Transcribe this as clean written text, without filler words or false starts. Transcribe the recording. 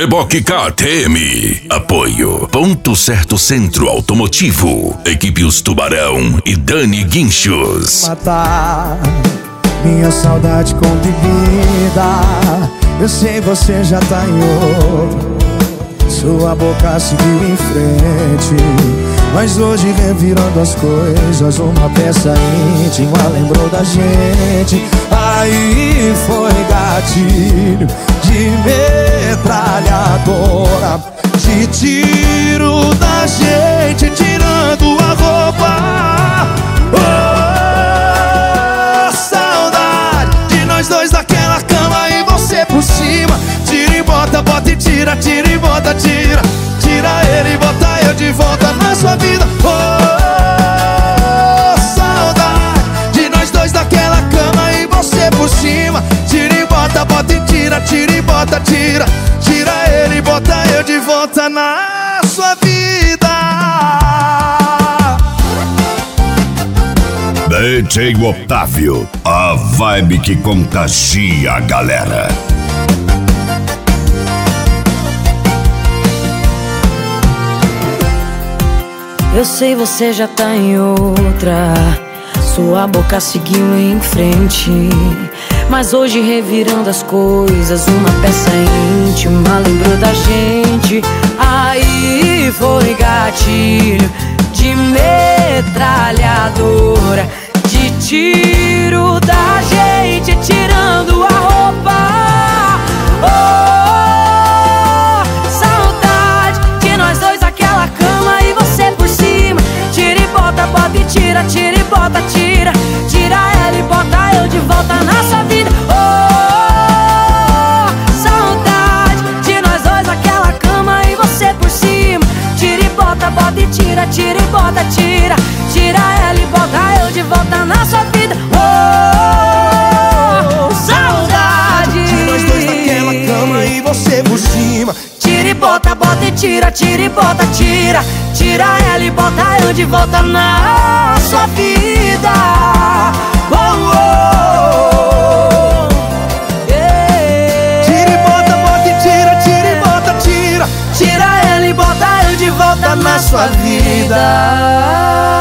Reboque KTM. Apoio Ponto Certo Centro Automotivo. Equipe Os Tubarão e Dani Guinchos. Matar minha saudade com bebida. Eu sei você já tá em outro. Sua boca seguiu em frente, mas hoje revirando as coisas, uma peça íntima lembrou da gente. Aí foi gatilho de metralhadora, de tiro da gente tirando a roupa. Oh, saudade de nós dois naquela cama e você por cima. Tira e bota, bota e tira, tira e bota, tira. Tira ele e bota eu de volta na sua vida. Oh, saudade de nós dois naquela cama e você por cima. Tira e bota, bota e tira, tira e bota, tira. Tira ele e bota eu de volta na sua vida. DJ Otávio, a vibe que contagia a galera. Eu sei você já tá em outra. Sua boca seguiu em frente, mas hoje revirando as coisas, uma peça íntima lembrou da gente. Aí foi gatilho de metralhadora, de tiro da gente tirando a roupa. Oh, saudade de nós dois aquela cama e você por cima. Tira e bota, bota e tira, tira e bota, tira. Tira ela e bota eu de volta na sua vida. Oh, saudade de nós dois aquela cama e você por cima. Tira e bota, bota e tira, tira e bota, tira. Tira ela e bota eu de volta na sua vida. Oh, saudade de nós dois naquela cama e você por cima. Tira e bota, bota e tira, tira e bota, tira. Tira ela e bota eu de volta na sua vida. Oh, oh, yeah. Tira e bota, bota e tira, tira e bota, tira. Tira ela e bota eu de volta na sua vida.